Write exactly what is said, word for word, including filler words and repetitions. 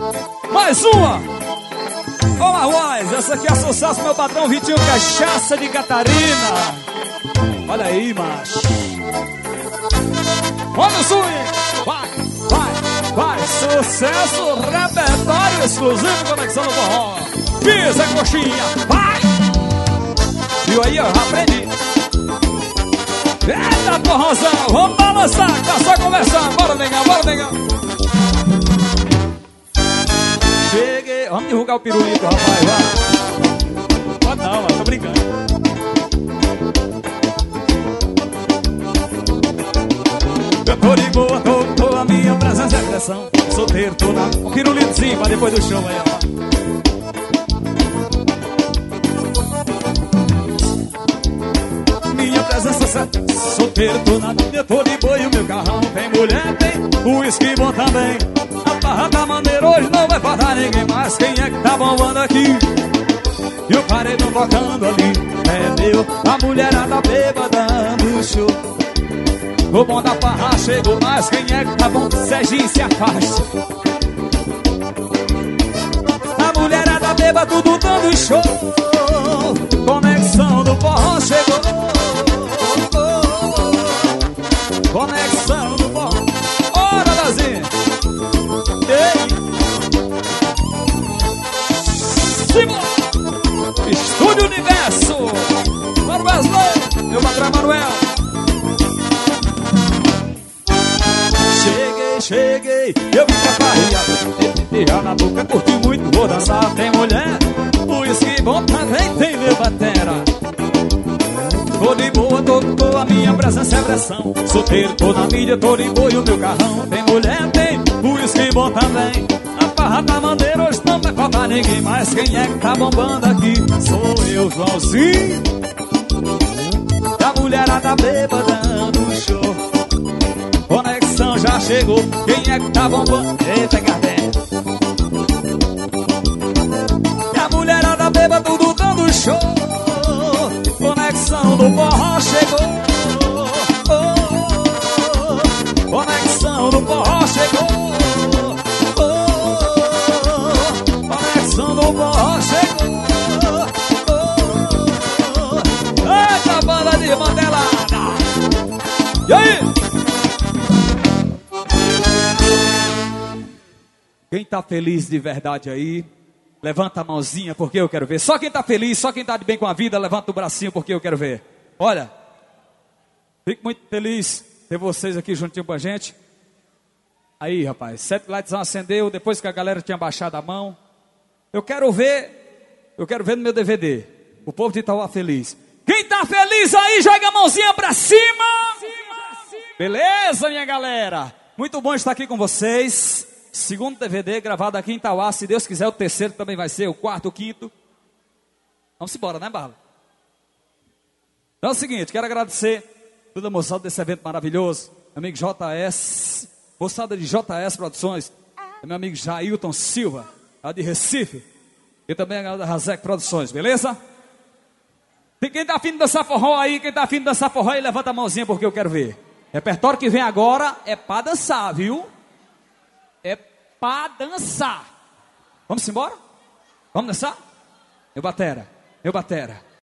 Mais uma. Olá, voz. Essa aqui é a sucesso, meu patrão Vitinho Cachaça de Catarina. Olha aí, macho. Olha o swing. Vai, vai, vai. Sucesso, repertório exclusivo, Conexão no Forró. Pisa, coxinha, vai. Viu aí, eu já aprendi. Eita, porrozão, vamos balançar, tá só conversando. Bora, negão, bora, negão. Cheguei, vamos divulgar o pirulito, rapaz, vai. Pode não, mano, tô brincando. Eu tô de boa, tô, tô, a minha presença é pressão. Solteiro, tô na um pirulitozinho pra depois do show, aí, ó. Minha presença certa, solteiro, tô na minha, tô de boa e o meu carrão tem mulher, tem o uísque bom também. A barra tá maneira, hoje não vai faltar ninguém mais. Quem é que tá bombando aqui? E o paredão tocando ali é meu, a mulherada bêbada no show. O bom da farra chegou mais, quem é que tá bom? Serginho, se afaste. A mulherada bêbada, tudo dando show. Conexão do forró chegou. Conexão do forró. Ora, Dazinho. Ei. Simão. Estúdio Universo. Para o Wesley. Meu patrão Manuel. Cheguei, cheguei. Eu vim pra farriar. Beijar na boca, curti muito, vou dançar. Tem mulher. O uísque bom também tem meu batera. Tô de boa, tô, tô, a minha presença é pressão. Solteiro, tô na mídia, tô de boa e o meu carrão tem mulher, tem o uísque bom também. A farra tá maneira, hoje não vai faltar ninguém mais. Quem é que tá bombando aqui? Sou eu, Joãozinho. A mulherada bêbada no show. Conexão já chegou. Quem é que tá bombando? Eita, Gardé. E a mulherada bêbada tudo dando show. Conexão do forró chegou. Oh, conexão do forró chegou. Oh, conexão do forró chegou. Oh, eita, banda de mandelada. E aí? Quem tá feliz de verdade aí? Levanta a mãozinha porque eu quero ver. Só quem tá feliz, só quem tá de bem com a vida, levanta o bracinho porque eu quero ver. Olha, fico muito feliz ter vocês aqui juntinho com a gente. Aí, rapaz, sete lights acendeu depois que a galera tinha baixado a mão. Eu quero ver, eu quero ver no meu D V D. O povo de Itauá feliz. Quem tá feliz aí, joga a mãozinha pra cima. Beleza, minha galera? Muito bom estar aqui com vocês. Segundo D V D gravado aqui em Itauá. Se Deus quiser, o terceiro também vai ser, o quarto, o quinto. Vamos embora, né, Bala? Então é o seguinte, quero agradecer toda a moçada desse evento maravilhoso. Meu amigo J S, moçada de J S Produções. Meu amigo Jailton Silva, lá de Recife. E também a galera da Razek Produções, beleza? Tem quem tá afim de dançar forró aí, quem tá afim de dançar forró aí, levanta a mãozinha porque eu quero ver. Repertório que vem agora é pra dançar, viu? É pra dançar. Vamos embora? Vamos dançar? Meu batera, meu batera.